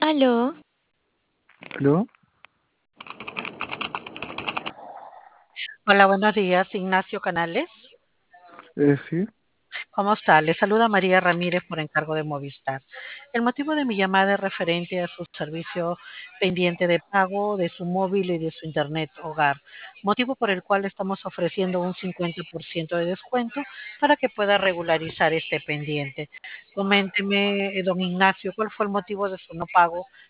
Aló, ¿Aló? Hola, buenos días, Ignacio Canales. Sí, ¿Cómo está? Le saluda María Ramírez por encargo de Movistar. El motivo de mi llamada es referente a su servicio pendiente de pago de su móvil y de su internet hogar, motivo por el cual estamos ofreciendo un 50% de descuento para que pueda regularizar este pendiente. Coménteme, don Ignacio, ¿cuál fue el motivo de su no pago